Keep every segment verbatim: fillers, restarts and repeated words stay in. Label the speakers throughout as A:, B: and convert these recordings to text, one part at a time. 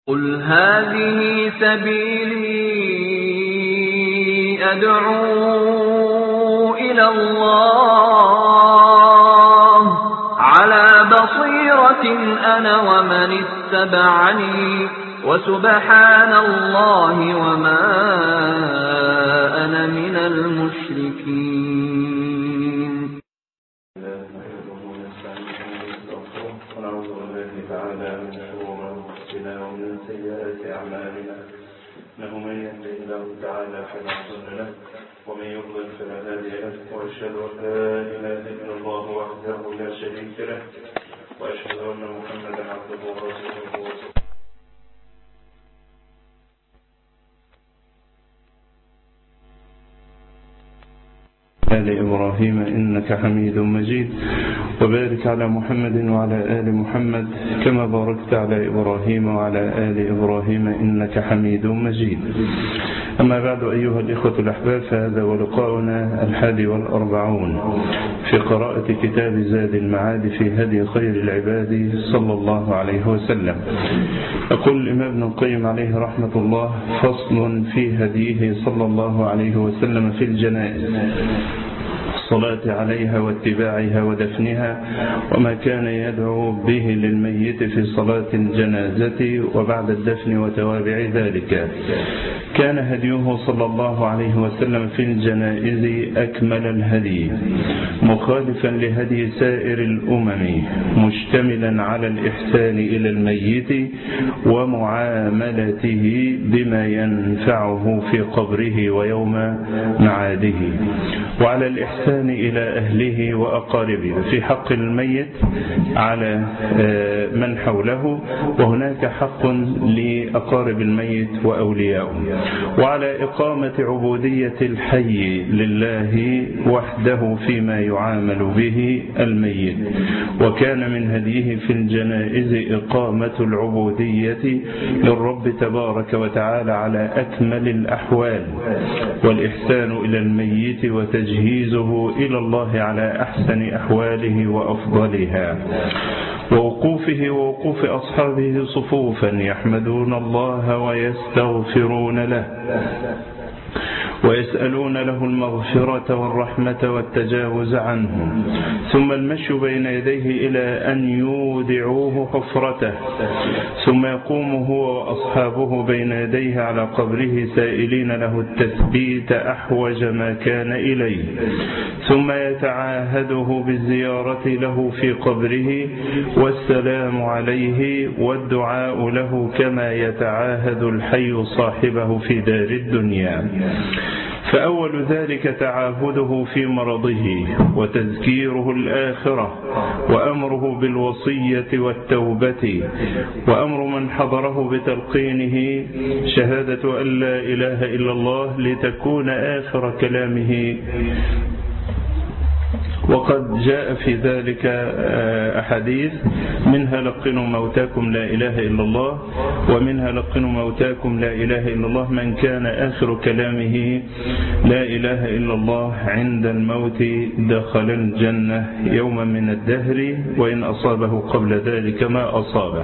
A: قل هذه سبيلي أدعو إلى الله على بصيرة أنا ومن اتبعني وسبحان الله وما أنا من المشركين.
B: ونعوذ بالله تعالى من شرور أنفسنا ومن سيئات أعمالنا، إنه من يهده الله تعالى فلا مضل له ومن يضلل فلا هادي له، وأشهد أن لا إله إلا الله وحده لا شريك له، وأشهد أن محمدا عبده ورسوله. آل إبراهيم إنك حميد مجيد، وبارك على محمد وعلى آل محمد كما باركت على إبراهيم وعلى آل إبراهيم إنك حميد مجيد. أما بعد، أيها الإخوة الأحباب، فهذا ولقاؤنا الحادي والأربعون في قراءة كتاب زاد المعاد في هدي خير العباد صلى الله عليه وسلم. يقول الإمام ابن القيم عليه رحمة الله: فصل في هديه صلى الله عليه وسلم في الجنائز، الصلاة عليها واتباعها ودفنها، وما كان يدعو به للميت في صلاة الجنازة وبعد الدفن وتوابع ذلك. كان هديه صلى الله عليه وسلم في الجنائز أكمل الهدي، مخالفا لهدي سائر الأمم، مشتملا على الإحسان إلى الميت ومعاملته بما ينفعه في قبره ويوم معاده، وعلى الإحسان إلى أهله وأقاربه في حق الميت على من حوله، وهناك حق لأقارب الميت وأولياؤه، وعلى إقامة عبودية الحي لله وحده فيما يعامل به الميت. وكان من هديه في الجنائز إقامة العبودية للرب تبارك وتعالى على أكمل الأحوال، والإحسان إلى الميت وتجهيزه إلى الله على أحسن أحواله وأفضلها، ووقوفه ووقوف أصحابه صفوفا يحمدون الله ويستغفرون له ويسألون له المغفرة والرحمة والتجاوز عنهم، ثم المشي بين يديه إلى أن يودعوه حفرته، ثم يقوم هو وأصحابه بين يديه على قبره سائلين له التثبيت أحوج ما كان إليه، ثم يتعاهده بالزيارة له في قبره والسلام عليه والدعاء له كما يتعاهد الحي صاحبه في دار الدنيا. فأول ذلك تعاهده في مرضه وتذكيره الآخرة، وأمره بالوصية والتوبة، وأمر من حضره بتلقينه شهادة أن لا إله إلا الله لتكون آخر كلامه. وقد جاء في ذلك أحاديث، منها لقنوا موتاكم لا إله إلا الله، ومنها لقنوا موتاكم لا إله إلا الله من كان آخر كلامه لا إله إلا الله عند الموت دخل الجنة يوما من الدهر، وإن أصابه قبل ذلك ما أصابه.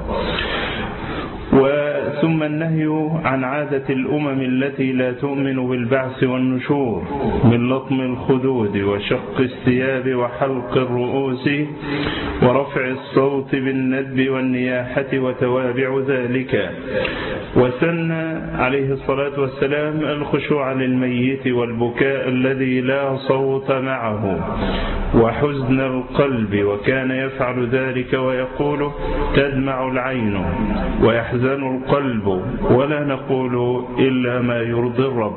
B: ثم النهي عن عادة الأمم التي لا تؤمن بالبعث والنشور، من لطم الخدود وشق الثياب وحلق الرؤوس ورفع الصوت بالندب والنياحة وتوابع ذلك. وسن عليه الصلاة والسلام الخشوع للميت والبكاء الذي لا صوت معه وحزن القلب، وكان يفعل ذلك ويقول: تدمع العين ويحزن القلب ولا نقول إلا ما يرضي الرب.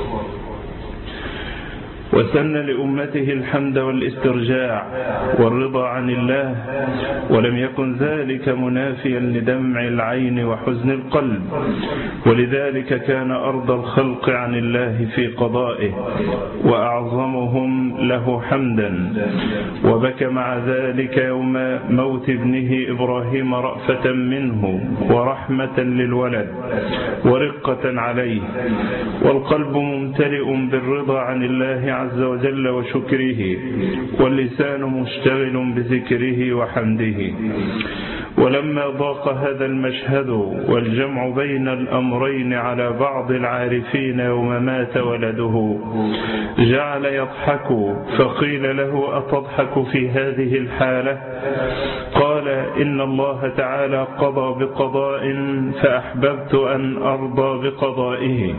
B: وسن لأمته الحمد والاسترجاع والرضا عن الله، ولم يكن ذلك منافيا لدمع العين وحزن القلب، ولذلك كان أرضى الخلق عن الله في قضائه وأعظمهم له حمدا. وبكى مع ذلك يوم موت ابنه إبراهيم رأفة منه ورحمة للولد ورقة عليه، والقلب ممتلئ بالرضا عن الله عز وجل وشكره، واللسان مشتغل بذكره وحمده. ولما ضاق هذا المشهد والجمع بين الأمرين على بعض العارفين يوم مات ولده جعل يضحك، فقيل له: أتضحك في هذه الحالة؟ قال: إن الله تعالى قضى بقضاء فأحببت أن أرضى بقضائه.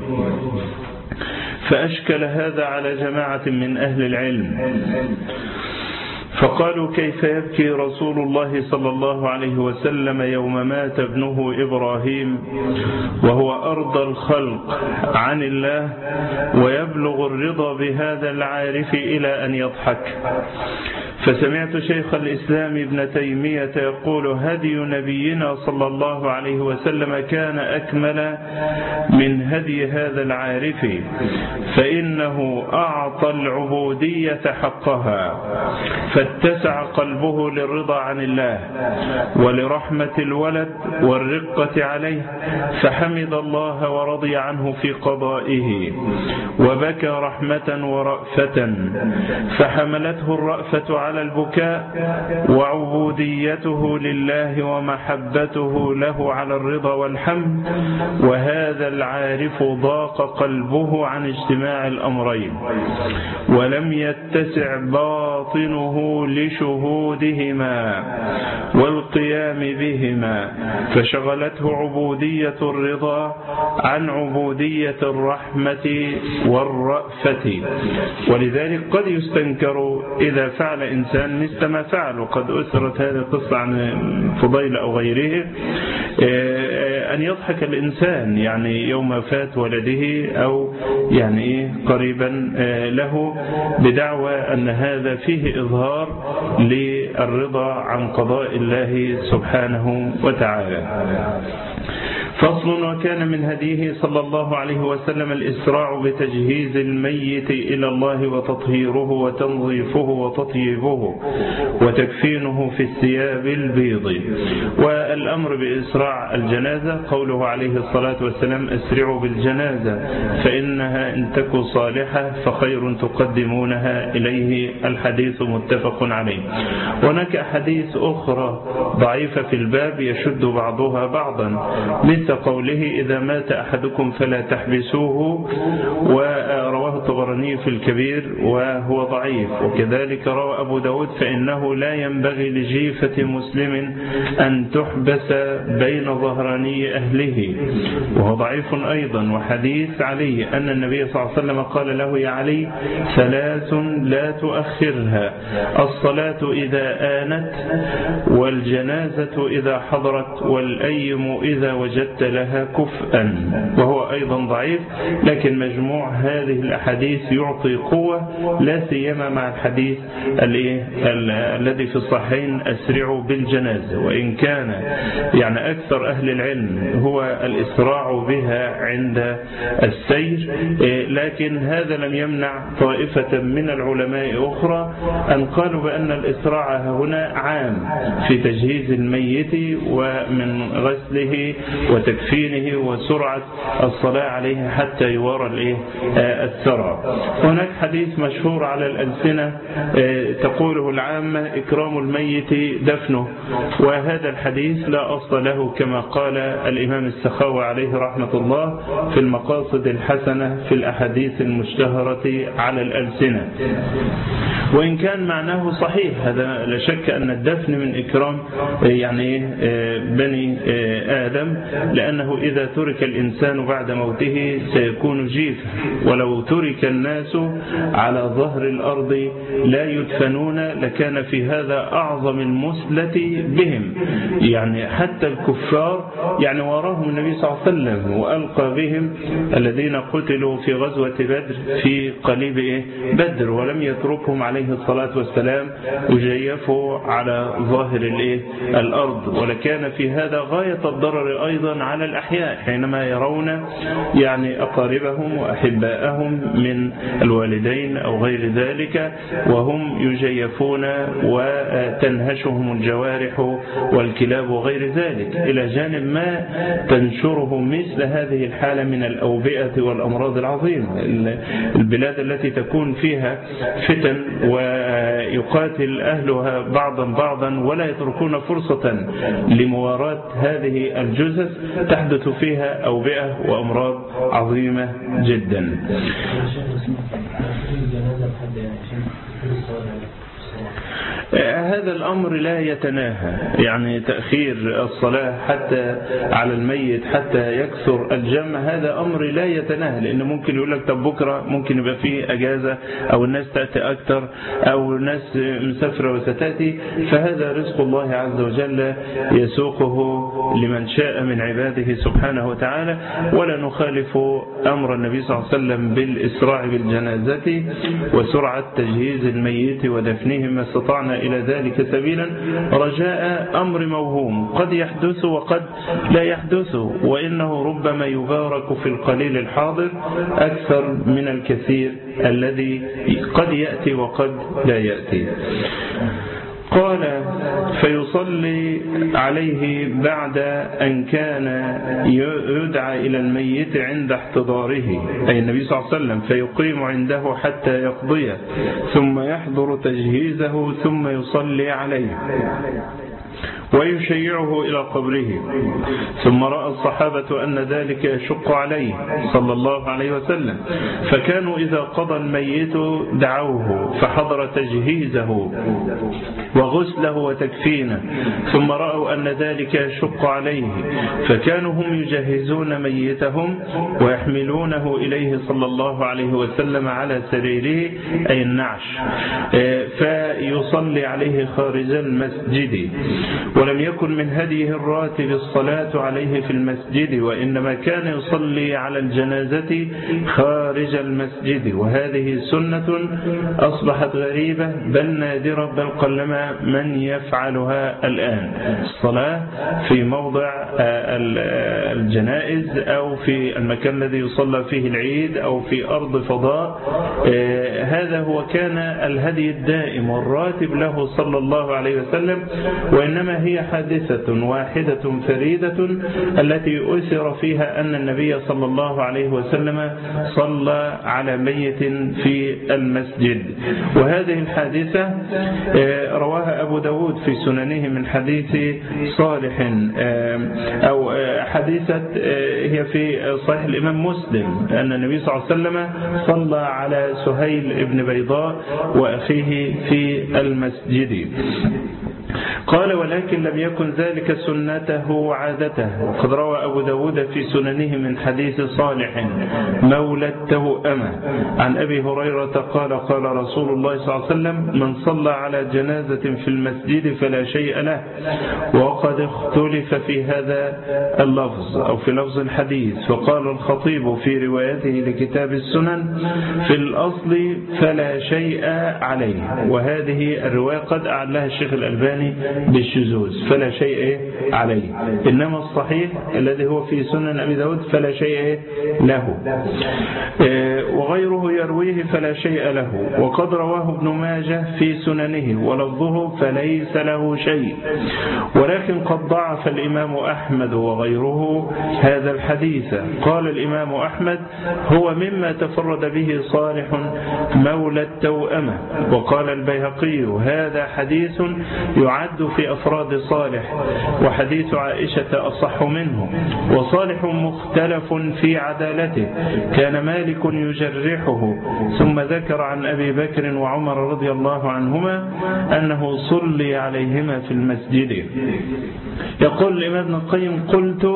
B: فأشكل هذا على جماعة من أهل العلم، فقالوا: كيف يبكي رسول الله صلى الله عليه وسلم يوم مات ابنه إبراهيم وهو أرضى الخلق عن الله ويبلغ الرضا بهذا العارف إلى أن يضحك؟ فسمعت شيخ الإسلام ابن تيمية يقول: هدي نبينا صلى الله عليه وسلم كان أكمل من هدي هذا العارف، فإنه أعطى العبودية حقها، فاتسع قلبه للرضا عن الله ولرحمة الولد والرقة عليه، فحمد الله ورضي عنه في قضائه، وبكى رحمة ورأفة، فحملته الرأفة على البكاء، وعبوديته لله ومحبته له على الرضا والحمد. وهذا العارف ضاق قلبه عن اجتماع الأمرين، ولم يتسع باطنه لشهودهما والقيام بهما، فشغلته عبودية الرضا عن عبودية الرحمة والرأفة. ولذلك قد يستنكر إذا فعل إنسان مثل ما فعل، وقد أسرت هذه القصة عن فضيل أو غيره، أن يضحك الإنسان يعني يوم فات ولده أو يعني قريبا له بدعوى أن هذا فيه إظهار للرضا عن قضاء الله سبحانه وتعالى. فصل: وكان من هديه صلى الله عليه وسلم الإسراع بتجهيز الميت إلى الله وتطهيره وتنظيفه وتطيبه وتكفينه في الثياب البيض. والأمر بإسراع الجنازة قوله عليه الصلاة والسلام: أسرعوا بالجنازة فإنها إن تك صالحة فخير تقدمونها إليه. الحديث متفق عليه. هناك أحاديث أخرى ضعيفة في الباب يشد بعضها بعضا، مثل قوله: إذا مات أحدكم فلا تحبسوه، ورواه الطبراني في الكبير وهو ضعيف. وكذلك روى أبو داود: فإنه لا ينبغي لجيفة مسلم أن تحبس بين ظهراني أهله، وهو ضعيف أيضا. وحديث علي أن النبي صلى الله عليه وسلم قال له: يا علي ثلاث لا تؤخرها: الصلاة إذا آنت، والجنازة إذا حضرت، والأيم إذا وجدت لها كفءا. وهو أيضا ضعيف، لكن مجموع هذه الأحاديث يعطي قوة، لا سيما مع الحديث الذي في الصحيحين: أسرعوا بالجنازة. وإن كان يعني أكثر أهل العلم هو الإسراع بها عند السير، لكن هذا لم يمنع طائفة من العلماء أخرى أن قالوا بأن الإسراع هنا عام في تجهيز الميت ومن غسله وتكفينه وسرعة الصلاة عليه حتى يوارى الثرى. هناك حديث مشهور على الألسنة تقوله العامة: إكرام الميت دفنه. وهذا الحديث لا أصل له، كما قال الإمام السخاوي عليه رحمة الله في المقاصد الحسنة في الأحاديث المشتهرة على الألسنة. وإن كان معناه صحيح، هذا لا شك أن الدفن من إكرام يعني بني آدم، لأنه إذا ترك الإنسان بعد موته سيكون جيفا، ولو ترك الناس على ظهر الأرض لا يدفنون لكان في هذا أعظم المثلة بهم. يعني حتى الكفار يعني وراهم النبي صلى الله عليه وسلم وألقى بهم الذين قتلوا في غزوة بدر في قليب بدر، ولم يتركهم عليه الصلاة والسلام وجيفوا على ظاهر الأرض. ولكان في هذا غاية الضرر أيضا على الأحياء حينما يرون يعني أقاربهم وأحباءهم من الوالدين أو غير ذلك وهم يجيفون وتنهشهم الجوارح والكلاب وغير ذلك، إلى جانب ما تنشره مثل هذه الحالة من الأوبئة والأمراض العظيمة. البلاد التي تكون فيها فتن ويقاتل أهلها بعضا بعضا ولا يتركون فرصة لمواراة هذه الجثث تحدث فيها أوبئة وأمراض عظيمة جدا. هذا الأمر لا يتناهى، يعني تأخير الصلاة حتى على الميت حتى يكثر الجمع هذا أمر لا يتناهى، لأن ممكن يقول لك طب بكرة ممكن يبقى فيه أجازة أو الناس تأتي أكثر أو الناس مسافرة وستأتي، فهذا رزق الله عز وجل يسوقه لمن شاء من عباده سبحانه وتعالى، ولا نخالف أمر النبي صلى الله عليه وسلم بالإسراع بالجنازة وسرعة تجهيز الميت ودفنه ما استطعنا إلى ذلك سبيلا، رجاء أمر موهوم قد يحدث وقد لا يحدث، وإنه ربما يبارك في القليل الحاضر أكثر من الكثير الذي قد يأتي وقد لا يأتي. قال فيصلي عليه بعد أن كان يدعى إلى الميت عند احتضاره، أي النبي صلى الله عليه وسلم، فيقيم عنده حتى يقضي ثم يحضر تجهيزه ثم يصلي عليه ويشيعه إلى قبره. ثم رأى الصحابة أن ذلك يشق عليه صلى الله عليه وسلم، فكانوا إذا قضى الميت دعوه فحضر تجهيزه وغسله وتكفينه، ثم رأوا أن ذلك يشق عليه فكانوا هم يجهزون ميتهم ويحملونه إليه صلى الله عليه وسلم على سريره أي النعش، فيصلي عليه خارج المسجد. ولم يكن من هديه الراتب الصلاة عليه في المسجد، وإنما كان يصلي على الجنازة خارج المسجد، وهذه سنة أصبحت غريبة بل نادرة بل قلما من يفعلها الآن، الصلاة في موضع الجنائز أو في المكان الذي يصلى فيه العيد أو في أرض فضاء. هذا هو كان الهدي الدائم والراتب له صلى الله عليه وسلم، وإنما هي حادثة واحدة فريدة التي أثر فيها أن النبي صلى الله عليه وسلم صلى على ميت في المسجد. وهذه الحادثة رواها أبو داود في سننه من حديث صالح، أو حديثة هي في صحيح الإمام مسلم أن النبي صلى الله عليه وسلم صلى على سهيل بن بيضاء وأخيه في المسجد. قال ولكن لم يكن ذلك سنته وعادته، وقد روى أبو داود في سننه من حديث صالح مولى التوأمة عن أبي هريرة قال قال رسول الله صلى الله عليه وسلم من صلى على جنازة في المسجد فلا شيء له. وقد اختلف في هذا اللفظ أو في لفظ الحديث، وقال الخطيب في روايته لكتاب السنن في الأصل فلا شيء عليه، وهذه الرواية قد أعلها الشيخ الألباني بالشذوذ فلا شيء عليه، إنما الصحيح الذي هو في سنن أبي داود فلا شيء له، وغيره يرويه فلا شيء له. وقد رواه ابن ماجه في سننه ولفظه فليس له شيء، ولكن قد ضعف الإمام أحمد وغيره هذا الحديث. قال الإمام أحمد هو مما تفرد به صالح مولى التوأمة. وقال البيهقي هذا حديث يعد في أفراد صالح، وحديث عائشة أصح منه. وصالح مختلف في عدالته، كان مالك يجرحه. ثم ذكر عن أبي بكر وعمر رضي الله عنهما أنه صلي عليهما في المسجد. يقول الإمام ابن القيم قلت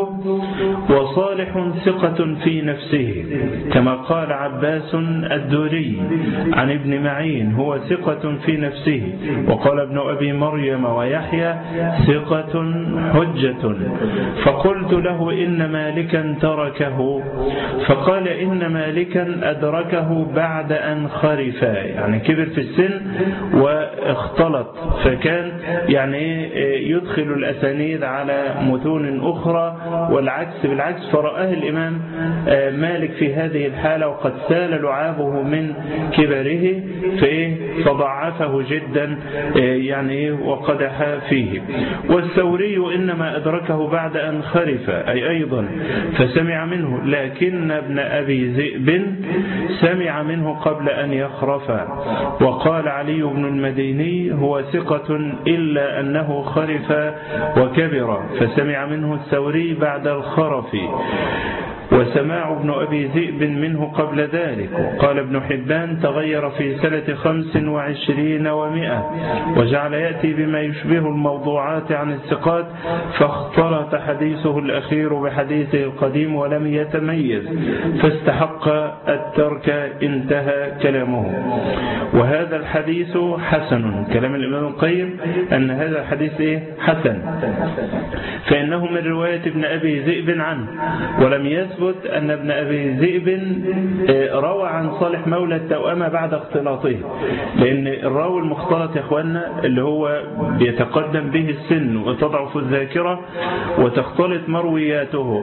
B: وصالح ثقة في نفسه كما قال عباس الدوري عن ابن معين هو ثقة في نفسه. وقال ابن أبي مريم وخيثم ويحيى ثقة حجة. فقلت له إن مالكا تركه، فقال إن مالكا أدركه بعد أن خرف، يعني كبر في السن واختلط، فكان يعني يدخل الأسانيد على متون أخرى والعكس بالعكس، فرآه الإمام مالك في هذه الحالة وقد سال لعابه من كبره فضعفه جدا يعني وقدح فيه. والثوري إنما أدركه بعد أن خرف أي أيضا فسمع منه، لكن ابن أبي ذئب سمع منه قبل أن يخرف. وقال علي بن المديني هو ثقة إلا أنه خرف وكبر، فسمع منه الثوري بعد الخرف، وسماع ابن أبي ذئب منه قبل ذلك. وقال ابن حبان تغير في سنة خمس وعشرين ومئة، وجعل يأتي بما يشبه الموضوعات عن الثقات، فاختلط حديثه الأخير بحديثه القديم ولم يتميز فاستحق الترك، انتهى كلامه. وهذا الحديث حسن، كلام الإمام القيم أن هذا الحديث إيه؟ حسن، فإنه من رواية ابن أبي ذئب عنه، ولم يثبت أن ابن أبي ذئب روى عن صالح مولى التوأمة بعد اختلاطه، لأن الراوي المختلط يا أخوانا اللي هو بيتقدم به السن وتضعف الذاكرة وتختلط مروياته،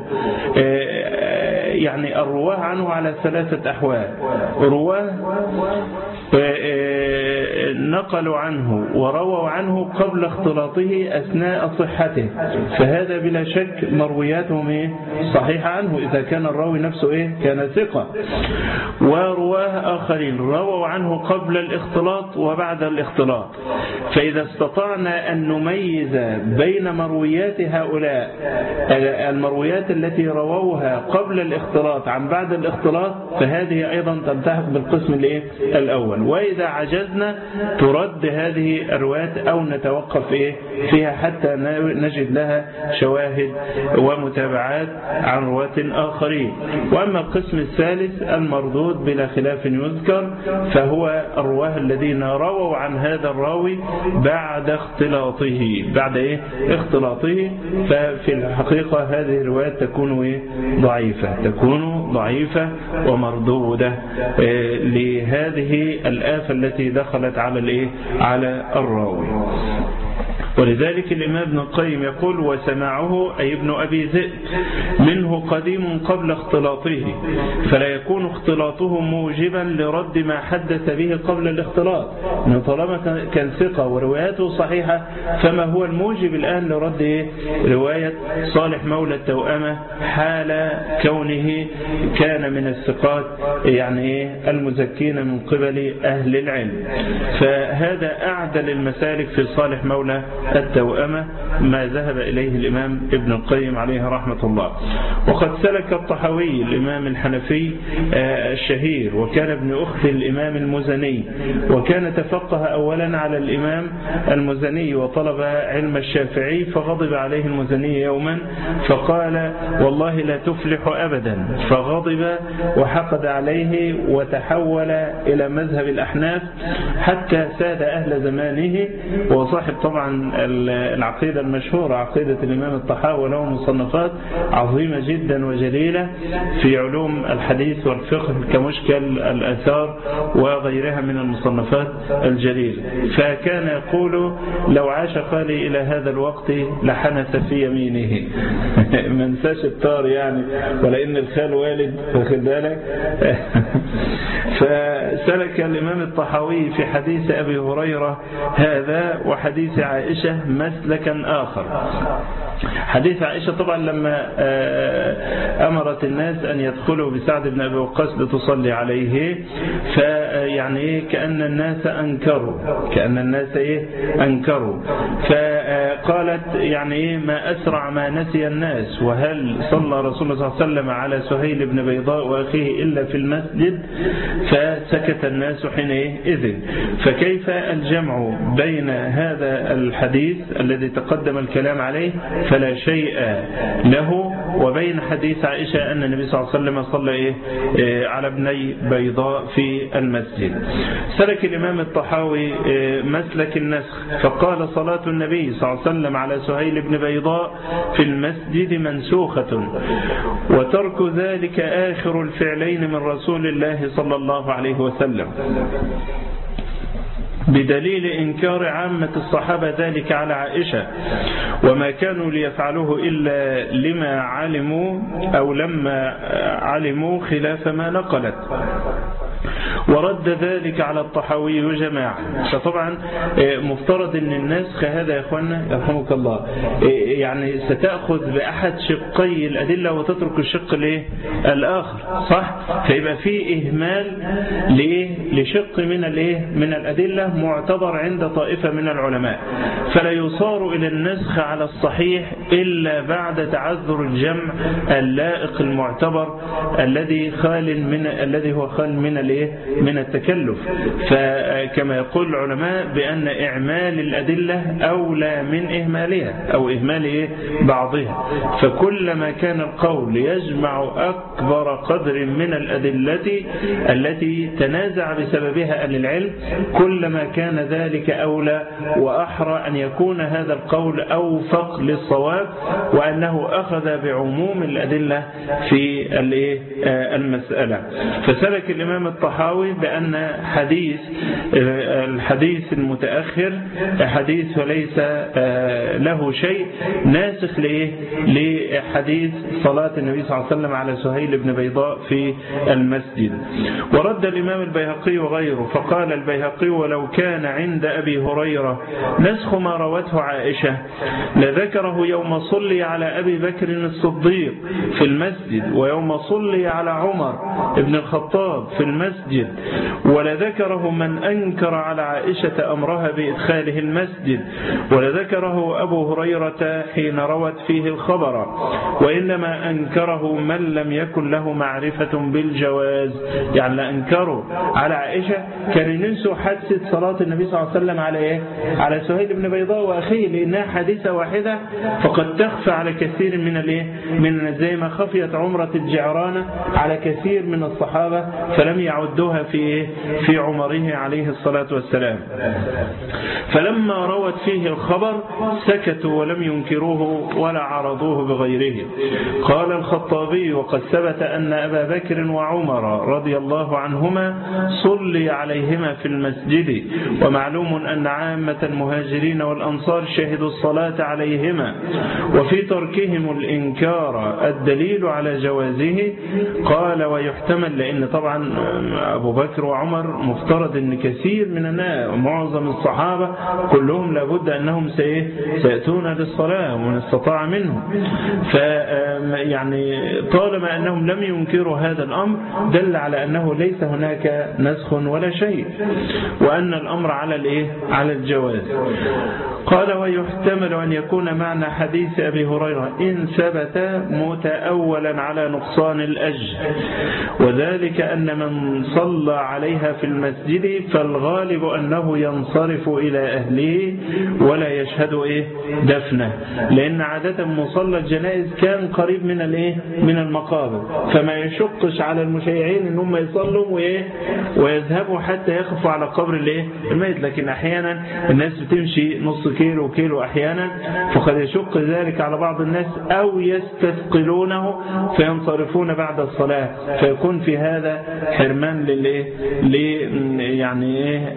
B: يعني الرواه عنه على ثلاثة أحوال. رواه نقلوا عنه ورووا عنه قبل اختلاطه أثناء صحته، فهذا بلا شك مروياتهم صحيحة عنه إذا كان الراوي نفسه إيه؟ كان ثقة. ورواه آخرين رووا عنه قبل الاختلاط وبعد الاختلاط، فإذا استطعنا أن نميز بين مرويات هؤلاء المرويات التي رووها قبل الاختلاط عن بعد الاختلاط، فهذه أيضا تلتحق بالقسم الأول. وإذا عجزنا ترد هذه الروايات أو نتوقف إيه فيها حتى نجد لها شواهد ومتابعات عن رواة آخرين. وأما القسم الثالث المردود بلا خلاف يذكر، فهو الرواه الذين رووا عن هذا الراوي بعد اختلاطه بعد إيه اختلاطه ففي الحقيقة هذه الروايات تكون إيه ضعيفة تكون ضعيفة ومردودة إيه لهذه الآفة التي دخلت على الإيه على الراوي. ولذلك الإمام ابن القيم يقول وسماعه أي ابن أبي ذئب منه قديم قبل اختلاطه، فلا يكون اختلاطه موجبا لرد ما حدث به قبل الاختلاط، من طالما كان ثقة ورواياته صحيحة، فما هو الموجب الآن لرد رواية صالح مولى التوأمة حال كونه كان من الثقات يعني المزكين من قبل أهل العلم. فهذا أعدل المسالك في صالح مولى التوأمة ما ذهب إليه الإمام ابن القيم عليه رحمة الله. وقد سلك الطحاوي الإمام الحنفي الشهير، وكان ابن أخت الإمام المزني، وكان تفقه أولا على الإمام المزني وطلب علم الشافعي، فغضب عليه المزني يوما فقال والله لا تفلح أبدا، فغضب وحقد عليه وتحول إلى مذهب الأحناف حتى ساد أهل زمانه، وصاحب طبعا العقيدة المشهورة عقيدة الإمام الطحاوي، له مصنفات عظيمة جدا وجليلة في علوم الحديث والفقه كمشكل الآثار وغيرها من المصنفات الجليلة. فكان يقول لو عاش خالي إلى هذا الوقت لحنث في يمينه ما نساش الطار يعني، ولأن الخال والد واخد بالك. فسلك الإمام الطحاوي في حديث أبي هريرة هذا وحديث عائشة مسلكا آخر. حديث عائشة طبعا لما أمرت الناس أن يدخلوا بسعد بن أبي وقاص لتصلي عليه، فيعني كأن الناس أنكروا كأن الناس إيه أنكروا فقالت يعني ما أسرع ما نسي الناس، وهل صلى رسول الله صلى الله عليه وسلم على سهيل بن بيضاء وأخيه إلا في المسجد؟ فسكت الناس حينئذ. فكيف الجمع بين هذا الحديث الذي تقدم الكلام عليه فلا شيء له وبين حديث عائشة أن النبي صلى الله عليه وسلم صلى إيه على ابني بيضاء في المسجد؟ المسجد. سلك الإمام الطحاوي مسلك النسخ فقال صلاة النبي صلى الله عليه وسلم على سهيل بن بيضاء في المسجد منسوخة، وترك ذلك آخر الفعلين من رسول الله صلى الله عليه وسلم، بدليل إنكار عامة الصحابة ذلك على عائشة، وما كانوا ليفعلوه إلا لما علموا أو لما علموا خلاف ما نقلت. ورد ذلك على الطحاوي جماعة. فطبعا مفترض أن النسخ هذا يا أخوانا يرحمك الله يعني ستأخذ بأحد شقي الأدلة وتترك الشق الايه الآخر، صح؟ فيبقى فيه إهمال لشق من الايه من الأدلة معتبر عند طائفة من العلماء، فلا يصار إلى النسخ على الصحيح إلا بعد تعذر الجمع اللائق المعتبر الذي خال من الذي هو خال من الايه من التكلف. فكما يقول العلماء بأن إعمال الأدلة أولى من إهمالها أو إهمال بعضها، فكلما كان القول يجمع أكبر قدر من الأدلة التي تنازع بسببها أهل العلم كلما كان ذلك أولى وأحرى أن يكون هذا القول أوفق للصواب، وأنه أخذ بعموم الأدلة في المسألة. فسلك الإمام الطحاوي بأن حديث الحديث المتأخر حديث وليس له شيء ناسخ لحديث صلاة النبي صلى الله عليه وسلم على سهيل بن بيضاء في المسجد. ورد الإمام البيهقي وغيره فقال البيهقي ولو كان عند أبي هريرة نسخ ما روته عائشة لذكره يوم صلي على أبي بكر الصديق في المسجد، ويوم صلي على عمر ابن الخطاب في المسجد، ولذكره من أنكر على عائشة أمرها بإدخاله المسجد، ولذكره أبو هريرة حين روت فيه الخبر، وإنما أنكره من لم يكن له معرفة بالجواز. يعني لأنكروا على عائشة كان ينسوا حادثة صلاة النبي صلى الله عليه وسلم على إيه؟ على سهيل بن بيضاء وأخيه، لأنها حادثة واحدة فقد تخفى على كثير من الإيه؟ من زي ما خفيت عمرة الجعرانة على كثير من الصحابة فلم يعدوها في في عمره عليه الصلاة والسلام. فلما روت فيه الخبر سكتوا ولم ينكروه ولا عرضوه بغيره. قال الخطابي وقد ثبت أن أبا بكر وعمر رضي الله عنهما صلي عليهما في المسجد، ومعلوم أن عامة المهاجرين والأنصار شهدوا الصلاة عليهما، وفي تركهم الإنكار الدليل على جوازه. قال ويحتمل لأن طبعا أبو بكر وعمر مفترض أن كثير من الناس ومعظم الصحابة كلهم لابد أنهم سيأتون للصلاة ومن استطاع منهم، فيعني طالما أنهم لم ينكروا هذا الأمر دل على أنه ليس هناك نسخ ولا شيء، وأن الأمر على الإيه؟ على الجواز. قال ويحتمل أن يكون معنى حديث أبي هريرة إن ثبت متأولا على نقصان الأجر، وذلك أن من صلى عليها في المسجد فالغالب أنه ينصرف إلى أهله ولا يشهد إيه دفنه، لأن عادة مصلى الجنائز كان قريب من الإيه من المقابر، فما يشقش على المشيعين إن هم يصلوا وإيه ويذهبوا حتى يخفوا على قبر الإيه الميت. لكن أحيانا الناس بتمشي نص كيلو كيلو أحيانا، فقد يشق ذلك على بعض الناس أو يستثقلونه فينصرفون بعد الصلاة، فيكون في هذا حرمان للإيه يعني إيه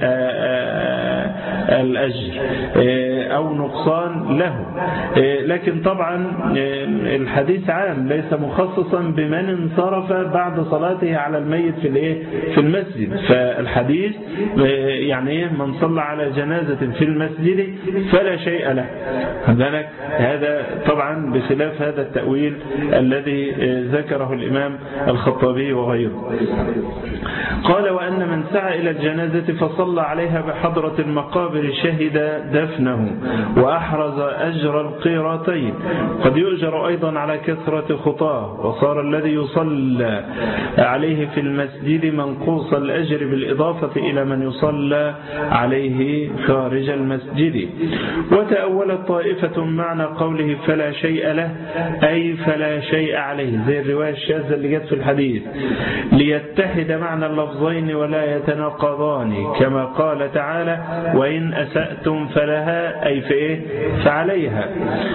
B: الأجر أو نقصان له. لكن طبعا الحديث عام ليس مخصصا بمن انصرف بعد صلاته على الميت في الايه في المسجد، فالحديث يعني من صلى على جنازة في المسجد فلا شيء له. ذلك هذا طبعا بخلاف هذا التأويل الذي ذكره الإمام الخطابي وغيره. قال وأن من سعى إلى الجنازة فصلى عليها بحضرة المقابر المقابر شهد دفنه وأحرز أجر القيراتين. قد يؤجر أيضا على كثرة خطاه، وصار الذي يصلى عليه في المسجد منقوص الأجر بالإضافة إلى من يصلى عليه خارج المسجد. وتأولت طائفة معنى قوله فلا شيء له أي فلا شيء عليه، زي الرواية الشاذة اللي جت في الحديث، ليتحد معنى اللفظين ولا يتناقضان، كما قال تعالى وإن أسأتم فلها أي في إيه فعليها.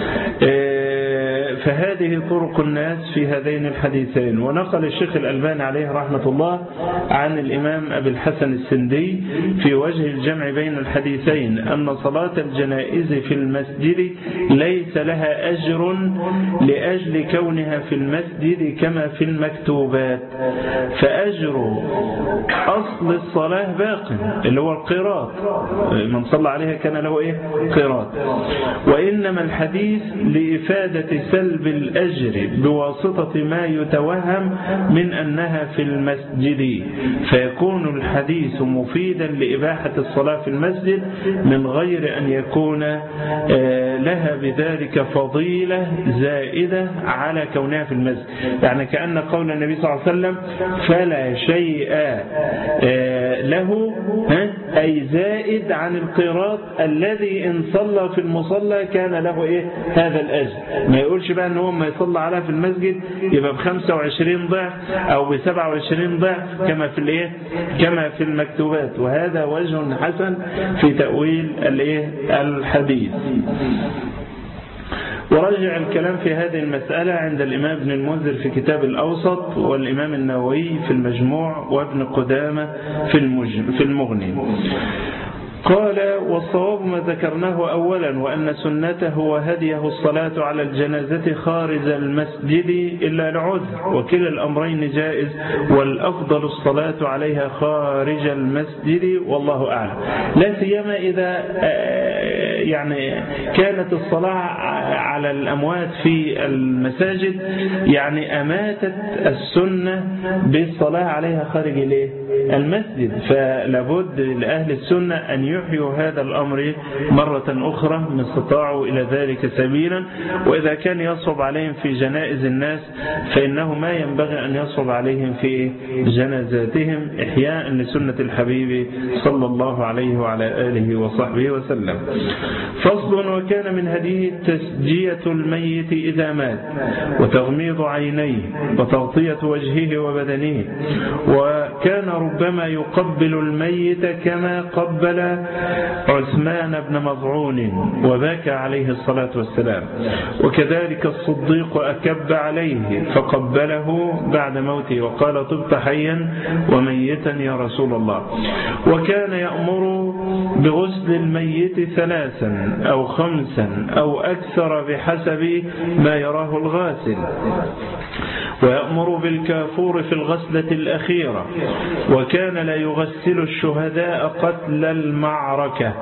B: فهذه طرق الناس في هذين الحديثين. ونقل الشيخ الألباني عليه رحمة الله عن الإمام أبي الحسن السندي في وجه الجمع بين الحديثين أن صلاة الجنائز في المسجد ليس لها أجر لأجل كونها في المسجد كما في المكتوبات، فأجر أصل الصلاة باق اللي هو القيراط، من صلى عليها كان له إيه قيراط. وإنما الحديث لإفادة سلب الأجر بواسطة ما يتوهم من أنها في المسجد، فيكون الحديث مفيدا لإباحة الصلاة في المسجد من غير أن يكون لها بذلك فضيلة زائدة على كونها في المسجد. يعني كأن قول النبي صلى الله عليه وسلم فلا شيء له أي زائد عن القيراط الذي إن صلى في المصلى كان له إيه هذا الأجر. ما يقولش بقى أنه ما يصلى عليها في المسجد يبقى بخمسة وعشرين ضعف أو بسبعة وعشرين ضعف كما في الإيه كما في المكتوبات. وهذا وجه حسن في تأويل الإيه الحديث. ورجع الكلام في هذه المسألة عند الإمام ابن المنذر في كتاب الأوسط، والإمام النووي في المجموع، وابن قدامة في المغني. قال والصواب ما ذكرناه أولا، وأن سنته وهديه الصلاة على الجنازة خارج المسجد إلا لعذر، وكلا الأمرين جائز، والأفضل الصلاة عليها خارج المسجد والله أعلم. لا سيما إذا يعني كانت الصلاة على الأموات في المساجد يعني أماتت السنة بالصلاة عليها خارج المسجد، فلابد لأهل السنة أن يحيوا هذا الأمر مرة أخرى من استطاعوا إلى ذلك سبيلا. وإذا كان يصعب عليهم في جنائز الناس فإنه ما ينبغي أن يصعب عليهم في جنازاتهم إحياء لسنة الحبيب صلى الله عليه وعلى آله وصحبه وسلم. فصل وكان من هذه تسجية الميت إذا مات وتغميض عينيه وتغطية وجهه وبدنه، وكان ربما يقبل الميت كما قبل عثمان بن مظعون وبكى عليه الصلاة والسلام، وكذلك الصديق أكب عليه فقبله بعد موته وقال طبت حيا وميتا يا رسول الله. وكان يأمر بغسل الميت ثلاثا أو خمسا أو أكثر بحسب ما يراه الغاسل، ويأمر بالكافور في الغسلة الأخيرة، وكان لا يغسل الشهداء قتل المعركة.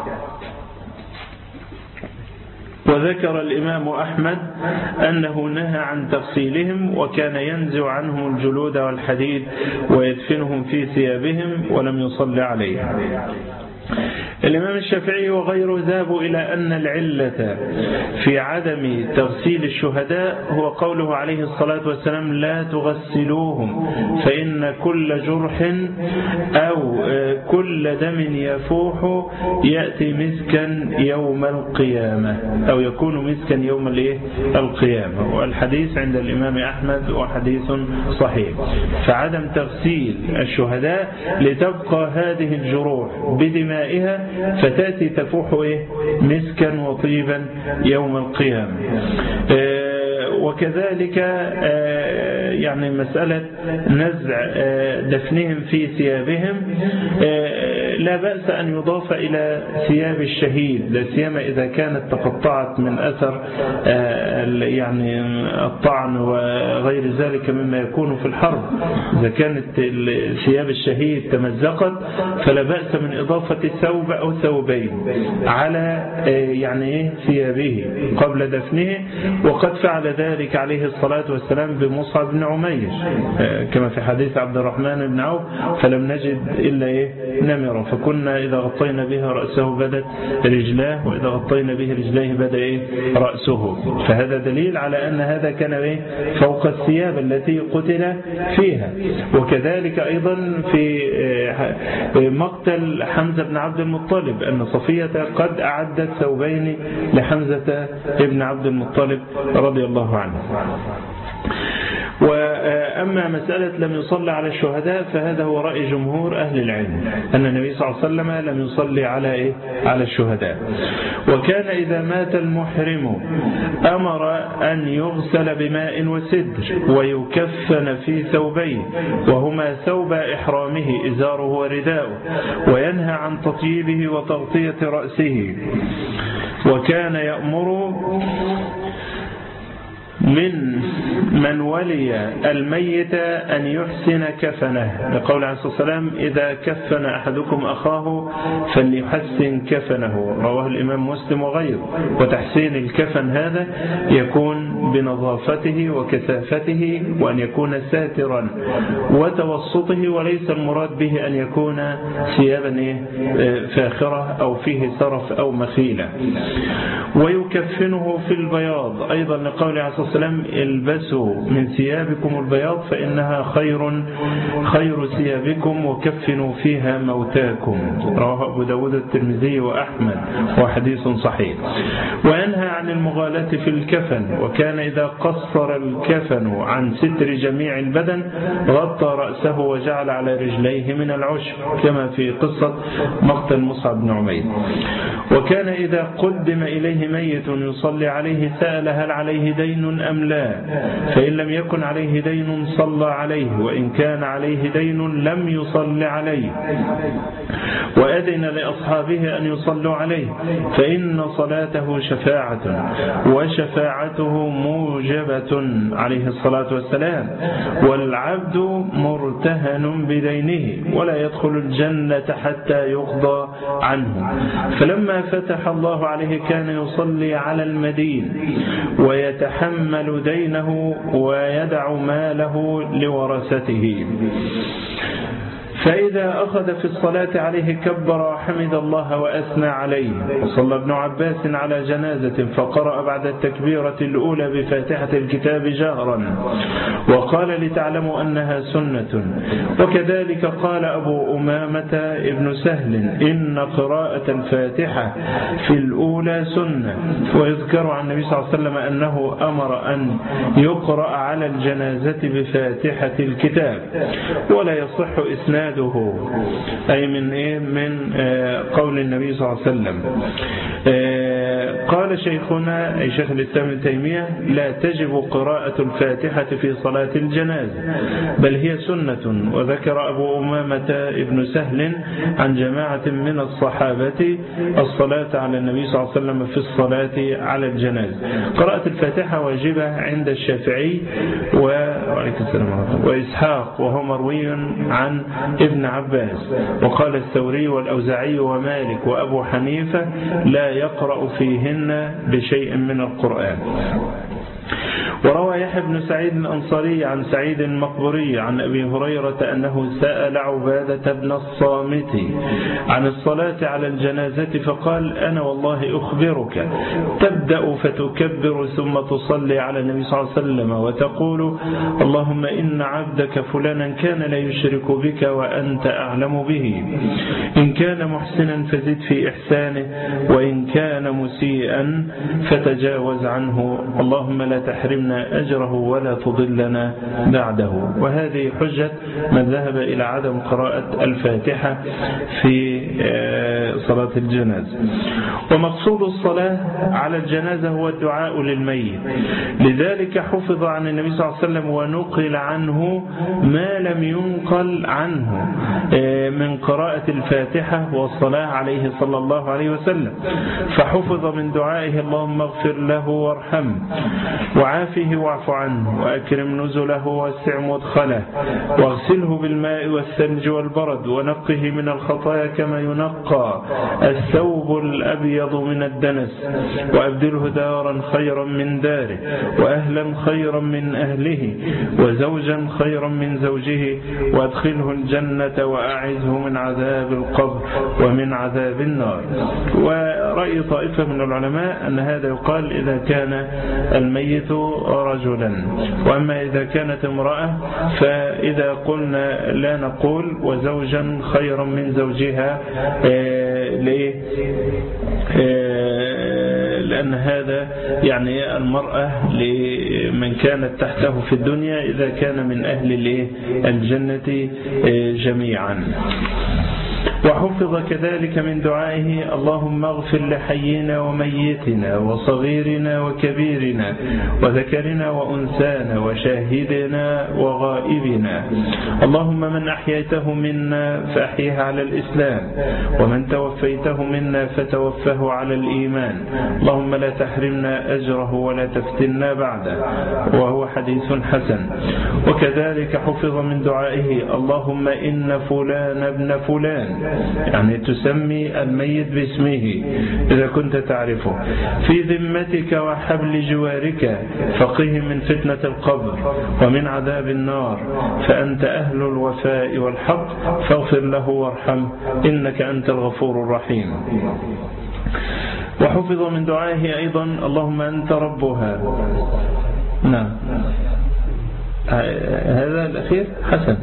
B: وذكر الإمام أحمد أنه نهى عن تغسيلهم، وكان ينزع عنهم الجلود والحديد ويدفنهم في ثيابهم ولم يصلي عليهم. الإمام الشافعي وغيره ذهبوا إلى أن العلة في عدم تغسيل الشهداء هو قوله عليه الصلاة والسلام لا تغسلوهم فإن كل جرح أو كل دم يفوح يأتي مسكا يوم القيامة أو يكون مسكا يوم القيامة. والحديث عند الإمام أحمد وحديث صحيح. فعدم تغسيل الشهداء لتبقى هذه الجروح بدمائها فتأتي تفوح إيه؟ مسكا وطيبا يوم القيامة. وكذلك يعني مسألة نزع دفنهم في ثيابهم لا بأس أن يضاف إلى ثياب الشهيد، لا سيما إذا كانت تقطعت من أثر يعني الطعن وغير ذلك مما يكون في الحرب. إذا كانت ثياب الشهيد تمزقت فلا بأس من إضافة ثوب أو ثوبين على يعني ثيابه قبل دفنه، وقد فعل ذلك عليه الصلاة والسلام بمصعب بن عمير كما في حديث عبد الرحمن بن عوف فلم نجد إلا إيه نمرة فكنا إذا غطينا بها رأسه بدت رجلاه وإذا غطينا به رجليه بدا إيه رأسه. فهذا دليل على أن هذا كان إيه فوق الثياب التي قتل فيها. وكذلك أيضا في مقتل حمزة بن عبد المطلب أن صفية قد أعدت ثوبين لحمزة بن عبد المطلب رضي الله عنه. وأما مسألة لم يصلي على الشهداء فهذا هو رأي جمهور أهل العلم أن النبي صلى الله عليه وسلم لم يصلي على إيه؟ على الشهداء. وكان إذا مات المحرم أمر أن يغسل بماء وسدر ويكفن في ثوبين وهما ثوب إحرامه إزاره ورداؤه وينهى عن تطييبه وتغطية رأسه. وكان يأمر من من ولي الميت أن يحسن كفنه لقول عليه الصلاة والسلام إذا كفن أحدكم أخاه فليحسن كفنه رواه الإمام مسلم وغيره. وتحسين الكفن هذا يكون بنظافته وكثافته وأن يكون ساترا وتوسطه وليس المراد به أن يكون ثيابا فاخرة أو فيه سرف أو مخيلة. ويكفنه في البياض أيضا لقول عليه الصلاة والسلام البسوا من ثيابكم البياض فإنها خير خير ثيابكم وكفنوا فيها موتاكم رواه أبو داود الترمذي وأحمد وحديث صحيح. وينهى عن المغالاة في الكفن وكان إذا قصر الكفن عن ستر جميع البدن غطى رأسه وجعل على رجليه من العشب كما في قصة مقتل مصعب بن عمير. وكان إذا قدم إليه ميت يصلي عليه سأل هل عليه دين أم لا فإن لم يكن عليه دين صلى عليه وإن كان عليه دين لم يصل عليه. وأذن لأصحابه أن يصلوا عليه فإن صلاته شفاعة وشفاعته موجبة عليه الصلاة والسلام والعبد مرتهن بدينه ولا يدخل الجنة حتى يقضى عنه. فلما فتح الله عليه كان يصلي على المدين ويتحمل دينه ويدع ماله لورثته. فإذا أخذ في الصلاة عليه كبر وحمد الله وأثنى عليه. وصلى ابن عباس على جنازة فقرأ بعد التكبيرة الأولى بفاتحة الكتاب جهرا وقال لتعلموا أنها سنة. وكذلك قال أبو أمامة ابن سهل إن قراءة الفاتحة في الأولى سنة. ويذكر عن النبي صلى الله عليه وسلم أنه أمر أن يقرأ على الجنازة بفاتحة الكتاب ولا يصح إسناد أي من إيه من قول النبي صلى الله عليه وسلم. قال شيخنا أي شيخ الإسلام ابن تيمية لا تجب قراءة الفاتحة في صلاة الجنازة بل هي سنة. وذكر أبو أمامة ابن سهل عن جماعة من الصحابة الصلاة على النبي صلى الله عليه وسلم في الصلاة على الجنازة. قراءة الفاتحة واجبة عند الشافعي وإسحاق وهو مروي عن ابن عباس. وقال الثوري والأوزاعي ومالك وأبو حنيفة لا يقرأ فيهن بشيء من القرآن. وروى يحيى بن سعيد الأنصاري عن سعيد المقبري عن أبي هريرة أنه سأل عبادة بن الصامت عن الصلاة على الجنازة فقال أنا والله أخبرك تبدأ فتكبر ثم تصلي على النبي صلى الله عليه وسلم وتقول اللهم إن عبدك فلانا كان لا يشرك بك وأنت أعلم به إن كان محسنا فزد في إحسانه وإن كان مسيئا فتجاوز عنه اللهم لا تحرمنا أجره ولا تضلنا بعده. وهذه حجة من ذهب إلى عدم قراءة الفاتحة في صلاة الجنازة. ومقصود الصلاة على الجنازة هو الدعاء للميت لذلك حفظ عن النبي صلى الله عليه وسلم ونقل عنه ما لم ينقل عنه من قراءة الفاتحة والصلاة عليه صلى الله عليه وسلم. فحفظ من دعائه اللهم اغفر له وارحمه وعافه واعف واعف عنه وأكرم نزله ووسع مدخله واغسله بالماء والثلج والبرد ونقه من الخطايا كما ينقى الثوب الأبيض من الدنس وأبدله دارا خيرا من داره وأهلا خيرا من أهله وزوجا خيرا من زوجه وأدخله الجنة وأعزه من عذاب القبر ومن عذاب النار. ورأي طائفة من العلماء أن هذا يقال إذا كان الميت رجلا، وأما إذا كانت امرأة فإذا قلنا لا نقول وزوجا خيرا من زوجها ليه؟ لأن هذا يعني المرأة لمن كانت تحته في الدنيا إذا كان من أهل الجنة جميعا. وحفظ كذلك من دعائه اللهم اغفر لحينا وميتنا وصغيرنا وكبيرنا وذكرنا وأنثانا وشاهدنا وغائبنا. اللهم من أحييته منا فأحيه على الإسلام ومن توفيته منا فتوفه على الإيمان. اللهم لا تحرمنا أجره ولا تفتنا بعده، وهو حديث حسن. وكذلك حفظ من دعائه اللهم إن فلان ابن فلان، يعني تسمي الميت باسمه إذا كنت تعرفه، في ذمتك وحبل جوارك فقه من فتنة القبر ومن عذاب النار، فأنت أهل الوفاء والحق فاغفر له وارحمه إنك أنت الغفور الرحيم. وحفظ من دعائه أيضا اللهم أنت ربها. نعم هذا الأخير حسن.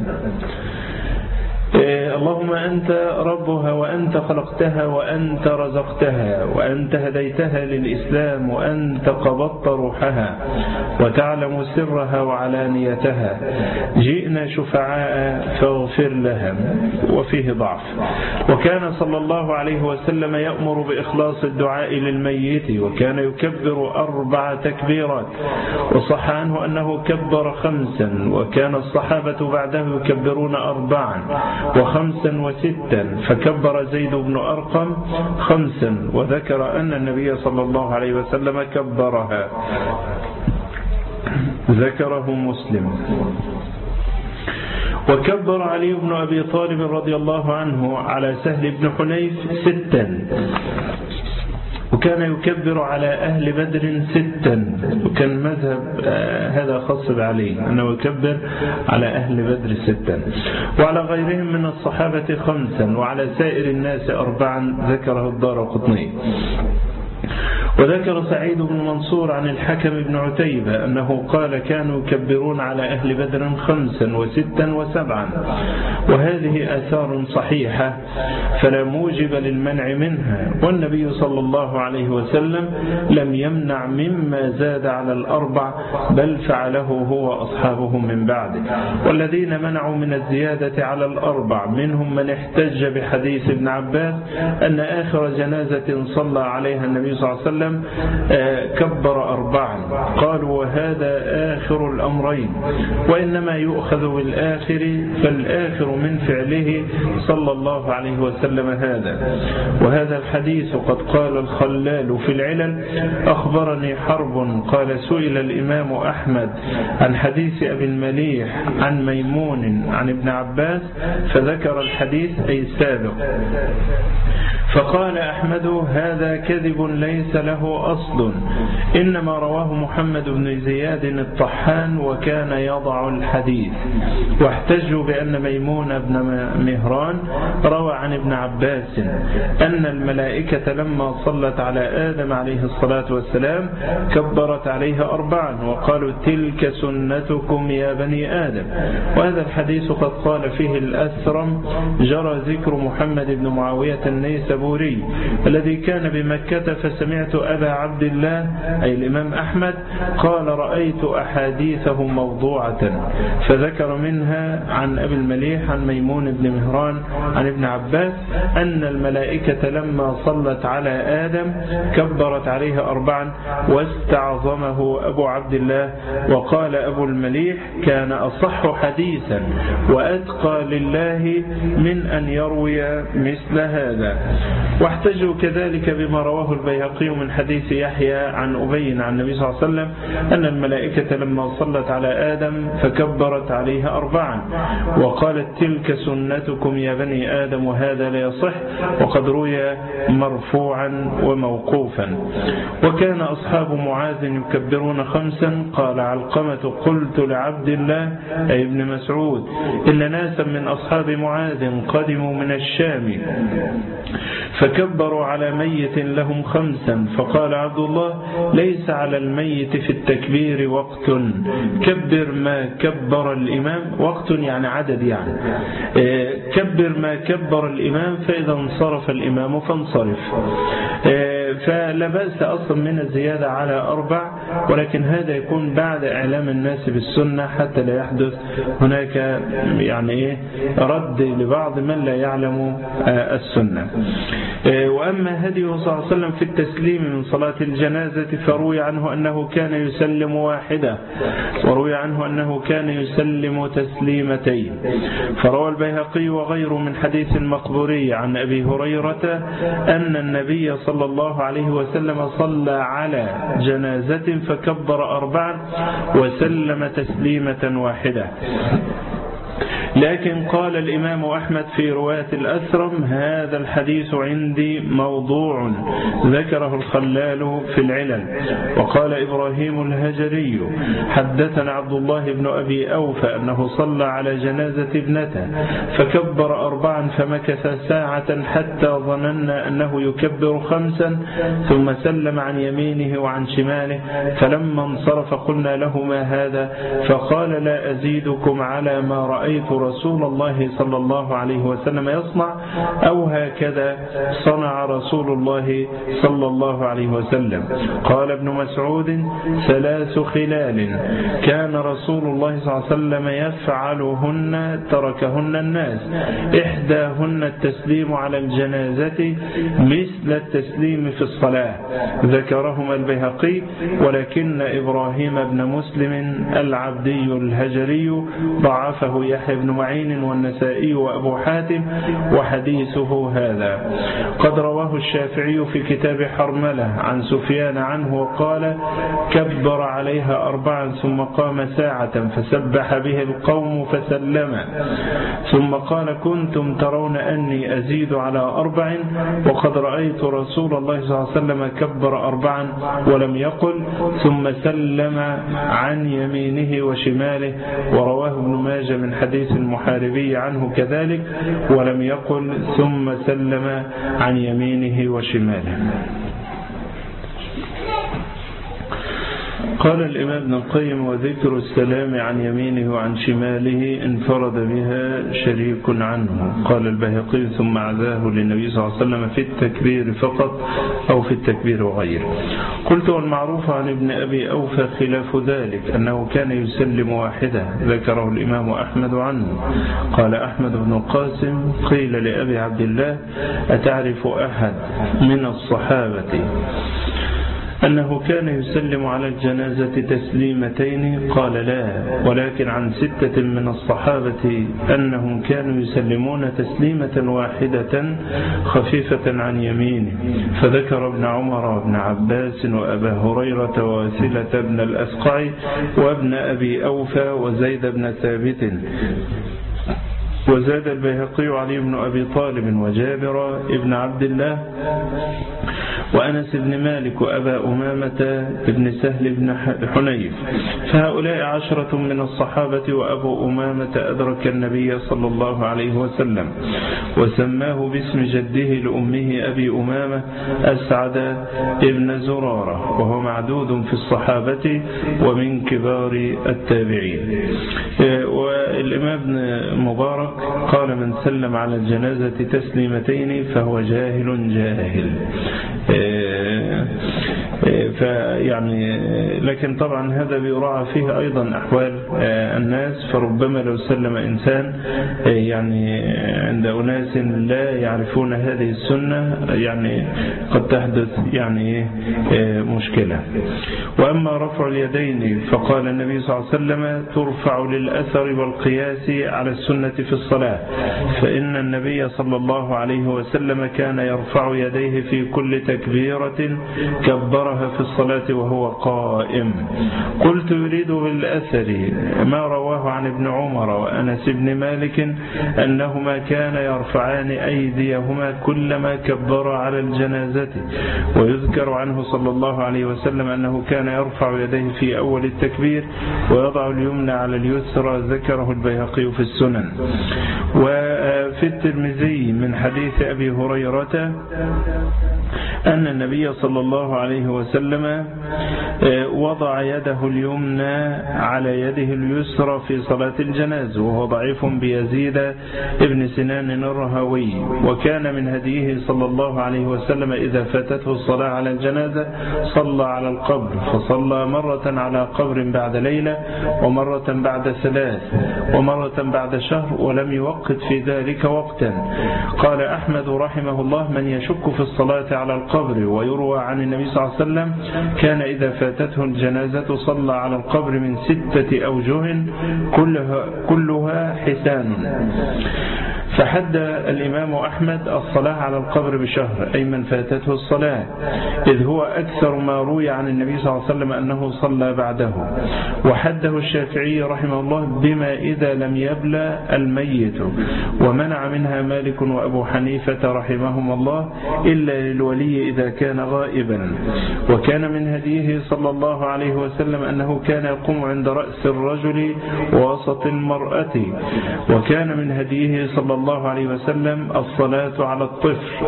B: اللهم أنت ربها وأنت خلقتها وأنت رزقتها وأنت هديتها للإسلام وأنت قبضت روحها وتعلم سرها وعلانيتها، جئنا شفعاء فاغفر لها. وفيه ضعف. وكان صلى الله عليه وسلم يأمر بإخلاص الدعاء للميت، وكان يكبر أربع تكبيرات، وصح عنه أنه كبر خمسا، وكان الصحابة بعده يكبرون أربعا وخمسا وستا، فكبر زيد بن أرقم خمسا، وذكر أن النبي صلى الله عليه وسلم كبرها، ذكره مسلم. وكبر علي بن أبي طالب رضي الله عنه على سهل بن حنيف ستا، وكان يكبر على أهل بدر ستا، وكان مذهب هذا خاص بعلي أنه يكبر على أهل بدر ستا، وعلى غيرهم من الصحابة خمسا، وعلى سائر الناس أربعا، ذكره الدارقطني. وذكر سعيد بن منصور عن الحكم بن عتيبة أنه قال كانوا يكبرون على أهل بدر خمسا وستا وسبعا، وهذه آثار صحيحة فلا موجب للمنع منها، والنبي صلى الله عليه وسلم لم يمنع مما زاد على الأربع، بل فعله هو أصحابه من بعده. والذين منعوا من الزيادة على الأربع منهم من احتج بحديث ابن عباس أن آخر جنازة صلى عليها النبي صلى الله عليه وسلم كبر أربعا، قالوا وهذا آخر الأمرين، وإنما يؤخذ بالآخر، فالآخر من فعله صلى الله عليه وسلم هذا. وهذا الحديث قد قال الخلال في العلل أخبرني حرب قال سئل الإمام أحمد عن حديث أبي المليح عن ميمون عن ابن عباس فذكر الحديث أي السابق، فقال أحمد هذا كذب ليس له أصل، إنما رواه محمد بن زياد الطحان وكان يضع الحديث. واحتجوا بأن ميمون بن مهران روى عن ابن عباس أن الملائكة لما صلت على آدم عليه الصلاة والسلام كبرت عليه أربعا، وقالوا تلك سنتكم يا بني آدم. وهذا الحديث قد قال فيه الأثرم جرى ذكر محمد بن معاوية النيسابوري الذي كان بمكة، فسمعت أبا عبد الله أي الإمام أحمد قال رأيت أحاديثه موضوعة، فذكر منها عن أبي المليح عن ميمون بن مهران عن ابن عباس أن الملائكة لما صلت على آدم كبرت عليه أربعا، واستعظمه أبو عبد الله. وقال أبو المليح كان أصح حديثا وأتقى لله من أن يروي مثل هذا. واحتجوا كذلك بما رواه البيهقي من حديث يحيى عن أبي عن النبي صلى الله عليه وسلم أن الملائكة لما صلت على آدم فكبرت عليه أربعا وقالت تلك سنتكم يا بني آدم وهذا لا يصح، وقد روي مرفوعا وموقوفا. وكان أصحاب معاذ يكبرون خمسا. قال علقمة قلت لعبد الله أي ابن مسعود إن ناسا من أصحاب معاذ قدموا من الشام فكبروا على ميت لهم خمسا، فقال عبد الله ليس على الميت في التكبير وقت، كبر ما كبر الإمام، وقت يعني عدد يعني كبر ما كبر الإمام فإذا انصرف الإمام فانصرف. فلا بأس أصلا من الزيادة على أربع، ولكن هذا يكون بعد إعلام الناس بالسنة حتى لا يحدث هناك يعني إيه رد لبعض من لا يعلم السنة. وأما هديه صلى الله عليه وسلم في التسليم من صلاة الجنازة فروي عنه أنه كان يسلم واحدة، وروي عنه أنه كان يسلم تسليمتين. فروى البيهقي وغيره من حديث المقبوري عن أبي هريرة أن النبي صلى الله عليه وسلم صلى على جنازة فكبر أربعا وسلم تسليمة واحدة. لكن قال الإمام أحمد في رواية الأثرم هذا الحديث عندي موضوع ذكره الخلال في العلل. وقال إبراهيم الهجري حدثنا عبد الله بن أبي أوفى أنه صلى على جنازة ابنته فكبر أربعا فمكث ساعة حتى ظننا أنه يكبر خمسا ثم سلم عن يمينه وعن شماله، فلما انصرف قلنا له ما هذا؟ فقال لا أزيدكم على ما رأيت رسول الله صلى الله عليه وسلم يصنع، أو هكذا صنع رسول الله صلى الله عليه وسلم. قال ابن مسعود ثلاث خلال كان رسول الله صلى الله عليه وسلم يفعلهن تركهن الناس، إحداهن التسليم على الجنازة مثل التسليم في الصلاة، ذكرهما البيهقي، ولكن إبراهيم بن مسلم العبدي الهجري ضعفه يحيى بن معين والنسائي وأبو حاتم وحديثه هذا. قد رواه الشافعي في كتاب حرملة عن سفيان عنه وقال كبر عليها أربعا ثم قام ساعة فسبح به القوم فسلم، ثم قال كنتم ترون أني أزيد على أربع وقد رأيت رسول الله صلى الله عليه وسلم كبر أربعا ولم يقل، ثم سلم عن يمينه وشماله. ورواه ابن ماجه من حديث المحاربي عنه كذلك ولم يقل ثم سلم عن يمينه وشماله. قال الإمام ابن القيم وذكر السلام عن يمينه وعن شماله انفرد بها شريك عنه. قال البيهقي ثم عزاه للنبي صلى الله عليه وسلم في التكبير فقط أو في التكبير وغيره. قلت والمعروف عن ابن أبي أوفى خلاف ذلك أنه كان يسلم واحدة، ذكره الإمام أحمد عنه. قال أحمد بن القاسم قيل لأبي عبد الله أتعرف أحد من الصحابة أنه كان يسلم على الجنازة تسليمتين؟ قال لا، ولكن عن ستة من الصحابة أنهم كانوا يسلمون تسليمة واحدة خفيفة عن يمينه، فذكر ابن عمر وابن عباس وأبا هريرة وواسلة بن الأسقع وابن أبي أوفى وزيد بن ثابت. وزاد البيهقي علي بن أبي طالب وجابر ابن عبد الله وأنس بن مالك وأبا أمامة ابن سهل بن حنيف، فهؤلاء عشرة من الصحابة. وأبو أمامة أدرك النبي صلى الله عليه وسلم وسماه باسم جده لأمه أبي أمامة أسعد ابن زرارة، وهو معدود في الصحابة ومن كبار التابعين. والإمام ابن مبارك قال من سلم على الجنازة تسليمتين فهو جاهل جاهل. فيعني لكن طبعا هذا بيراعى فيه أيضا أحوال الناس، فربما لو سلم إنسان يعني عند أناس لا يعرفون هذه السنة يعني قد تحدث يعني مشكلة. وأما رفع اليدين فقال النبي صلى الله عليه وسلم ترفع للأثر والقياس على السنة في الصلاة، فإن النبي صلى الله عليه وسلم كان يرفع يديه في كل تكبيرة كبرها في الصلاة وهو قائم. قلت يريد بالأثر ما رواه عن ابن عمر وأنس بن مالك أنهما كان يرفعان أيديهما كلما كبر على الجنازة، ويذكر عنه صلى الله عليه وسلم أنه كان يرفع يديه في أول التكبير ويضع اليمنى على اليسرى، ذكره البيهقي في السنن. وفي الترمذي من حديث أبي هريرة أن النبي صلى الله عليه وسلم وضع يده اليمنى على يده اليسرى في صلاة الجنازة، وهو ضعيف بيزيد ابن سنان الرهوي. وكان من هديه صلى الله عليه وسلم إذا فاتته الصلاة على الجنازة صلى على القبر، فصلى مرة على قبر بعد ليلة، ومرة بعد ثلاث، ومرة بعد شهر، ولم يوقت في ذلك وقتا. قال أحمد رحمه الله من يشك في الصلاة على القبر، ويروى عن النبي صلى الله عليه وسلم كان إذا فاتته الجنازة صلى على القبر من ستة أوجه كلها, كلها حسان. فحد الإمام أحمد الصلاة على القبر بشهر، أي من فاتته الصلاة، إذ هو أكثر ما روي عن النبي صلى الله عليه وسلم أنه صلى بعده. وحده الشافعي رحمه الله بما إذا لم يبلى الميت، ومنع منها مالك وأبو حنيفة رحمهم الله إلا للولي إذا كان غائبا. وكان من هديه صلى الله عليه وسلم أنه كان يقوم عند رأس الرجل ووسط المرأة. وكان من هديه صلى الله عليه وسلم الصلاة على الطفل،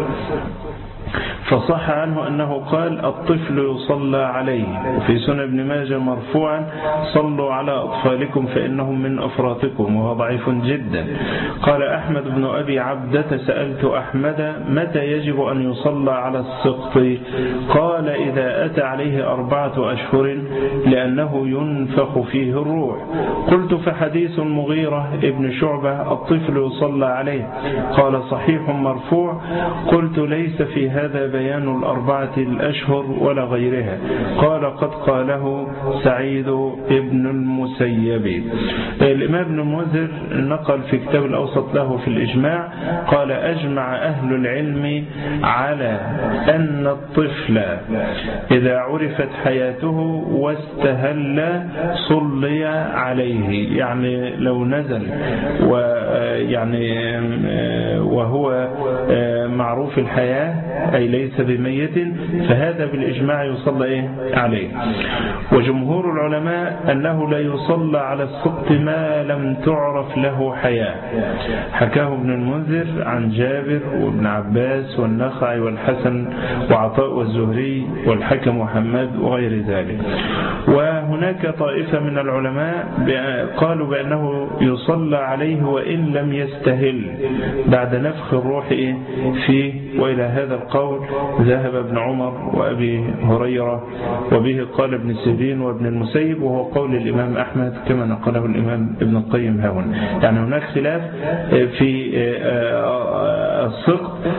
B: فصح عنه أنه قال الطفل يصلى عليه. وفي سنن ابن ماجه مرفوعا صلوا على أطفالكم فإنهم من أفراطكم، وهو ضعيف جدا. قال أحمد بن أبي عبدة سألت أحمد متى يجب أن يصلى على السقط؟ قال إذا أتى عليه أربعة أشهر لأنه ينفخ فيه الروح. قلت فحديث المغيرة ابن شعبة الطفل يصلى عليه قال صحيح مرفوع. قلت ليس في هذا بيان الأربعة الأشهر ولا غيرها. قال قد قاله سعيد ابن المسيب. الإمام ابن المنذر نقل في كتاب الأوسط له في الإجماع قال أجمع أهل العلم على أن الطفل إذا عرفت حياته واستهل صلي عليه، يعني لو نزل ويعني وهو معروف الحياة أي ليس بميت فهذا بالإجماع يصلى عليه. وجمهور العلماء أنه لا يصلى على السقط ما لم تعرف له حياة، حكاه ابن المنذر عن جابر وابن عباس والنخعي والحسن وعطاء والزهري والحكم وحماد وغير ذلك. وهناك طائفة من العلماء قالوا بأنه يصلى عليه وإن لم يستهل بعد نفخ الروح فيه، وإلى هذا القول ذهب ابن عمر وأبي هريرة، وبه قال ابن سيرين وابن المسيب، وهو قول الإمام أحمد كما نقله الإمام ابن القيم هون. يعني هناك خلاف في السقط،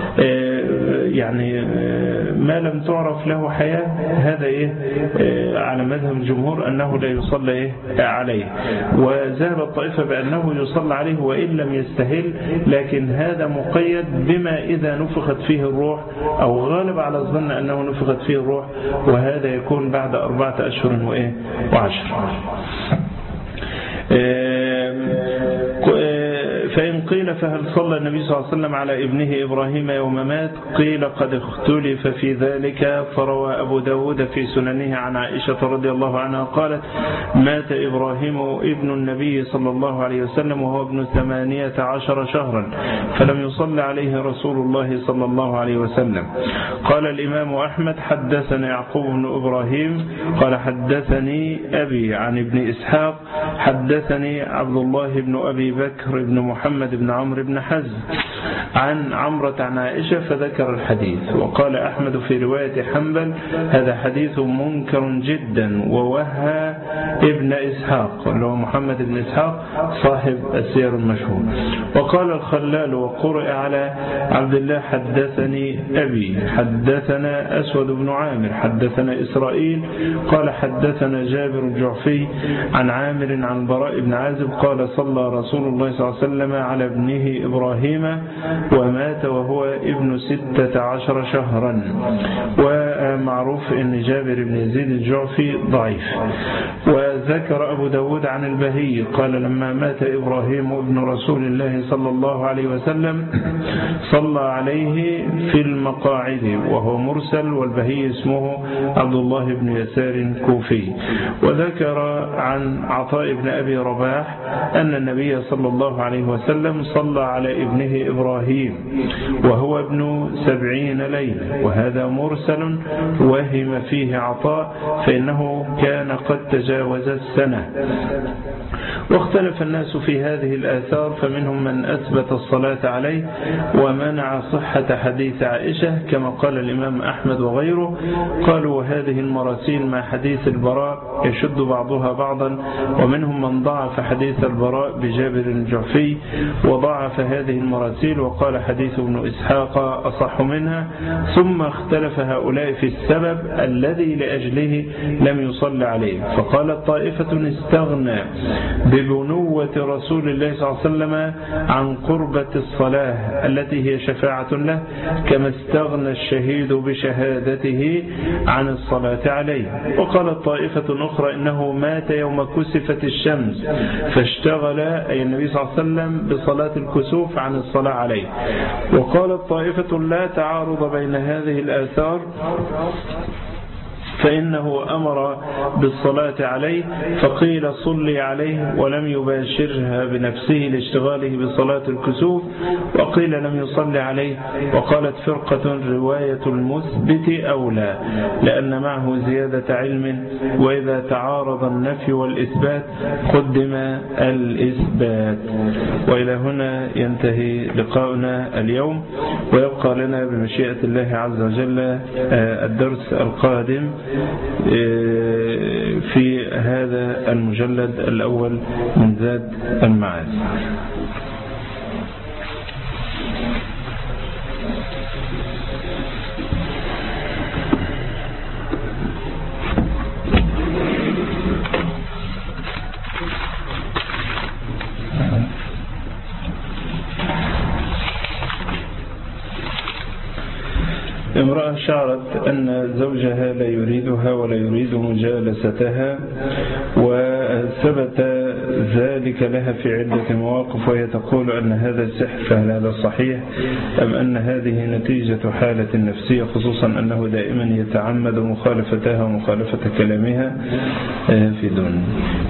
B: يعني ما لم تعرف له حياة هذا إيه على مذهب الجمهور أنه لا يصلى إيه عليه. وذهب الطائفة بأنه يصلى عليه وإن لم يستهل، لكن هذا مقيد بما إذا نفخت فيه الروح أو غالب على الظن أنه نفخت فيه الروح، وهذا يكون بعد أربعة أشهر وإيه وعشر. فإن قيل فهل صلى النبي صلى الله عليه وسلم على ابنه إبراهيم يوم مات؟ قيل قد اختلف في ذلك. فروى أبو داود في سننه عن عائشة رضي الله عنها قالت مات إبراهيم ابن النبي صلى الله عليه وسلم وهو ابن ثمانية عشر شهرا فلم يصلى عليه رسول الله صلى الله عليه وسلم. قال الإمام أحمد حدثنا يعقوب بن إبراهيم قال حدثني أبي عن ابن إسحاق حدثني عبد الله بن أبي بكر بن محمد بن عمرو بن حزم عن عمرة عن عائشة فذكر الحديث. وقال أحمد في رواية حنبل هذا حديث منكر جدا ووهى ابن إسحاق اللي هو محمد بن إسحاق صاحب السير المشهور. وقال الخلال وقرئ على عبد الله حدثني أبي حدثنا أسود بن عامر حدثنا إسرائيل قال حدثنا جابر الجعفي عن عامر عن براء بن عازب قال صلى رسول الله صلى الله عليه وسلم على ابنه إبراهيم ومات وهو ابن ستة عشر شهرا. ومعروف أن جابر بن يزيد الجعفي ضعيف. وذكر أبو داود عن البهي قال لما مات إبراهيم ابن رسول الله صلى الله عليه وسلم صلى عليه في المقاعد وهو مرسل والبهي اسمه عبد الله بن يسار كوفي. وذكر عن عطاء بن أبي رباح أن النبي صلى الله عليه وسلم صلى على ابنه إبراهيم وهو ابن سبعين ليلة وهذا مرسل وهم فيه عطاء فإنه كان قد تجاوز السنة. واختلف الناس في هذه الآثار فمنهم من أثبت الصلاة عليه ومنع صحة حديث عائشة كما قال الإمام أحمد وغيره. قالوا وهذه المراسيل مع حديث البراء يشد بعضها بعضا. ومنهم من ضعف حديث البراء بجابر الجعفي وضعف هذه المراسيل وقال حديث ابن إسحاق أصح منها. ثم اختلف هؤلاء في السبب الذي لأجله لم يصلى عليه فقالت طائفة استغنى ببنوة رسول الله صلى الله عليه وسلم عن قربة الصلاة التي هي شفاعة له كما استغنى الشهيد بشهادته عن الصلاة عليه. وقالت طائفة أخرى إنه مات يوم كسفت الشمس فاشتغل أي النبي صلى الله عليه وسلم بصلاة الكسوف عن الصلاة عليه. وقالت طائفة لا تعارض بين هذه الآثار فإنه أمر بالصلاة عليه فقيل صلي عليه ولم يباشرها بنفسه لاشتغاله بصلاة الكسوف وقيل لم يصلي عليه. وقالت فرقة رواية المثبت أولى لأن معه زيادة علم وإذا تعارض النفي والإثبات قدم الإثبات. وإلى هنا ينتهي لقاؤنا اليوم ويبقى لنا بمشيئة الله عز وجل الدرس القادم في هذا المجلد الأول من زاد المعاد. امرأة شعرت أن زوجها لا يريدها ولا يريد مجالستها وثبت ذلك لها في عدة مواقف وهي تقول أن هذا سحر فهل هذا صحيح أم أن هذه نتيجة حالة نفسية خصوصا أنه دائما يتعمد مخالفتها ومخالفة كلامها في دون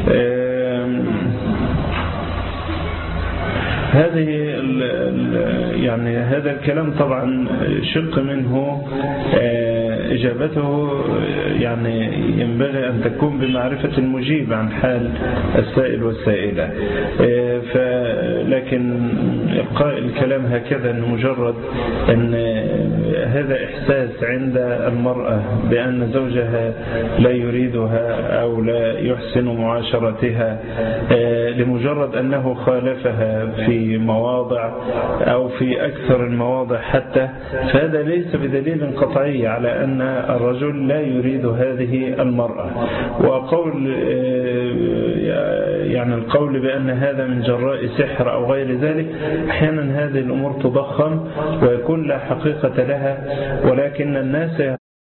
B: هذه يعني هذا الكلام طبعا شق منه إجابته يعني ينبغي أن تكون بمعرفة المجيب عن حال السائل والسائلة. لكن إلقاء الكلام هكذا أنه مجرد أن هذا إحساس عند المرأة بأن زوجها لا يريدها أو لا يحسن معاشرتها لمجرد أنه خالفها في مواضع أو في أكثر المواضع حتى فهذا ليس بدليل قطعي على أن الرجل لا يريد هذه المرأة. وقول يعني القول بأن هذا من جراء سحر أو غير ذلك أحيانا هذه الأمور تضخم ويكون لا حقيقة لها ولكن الناس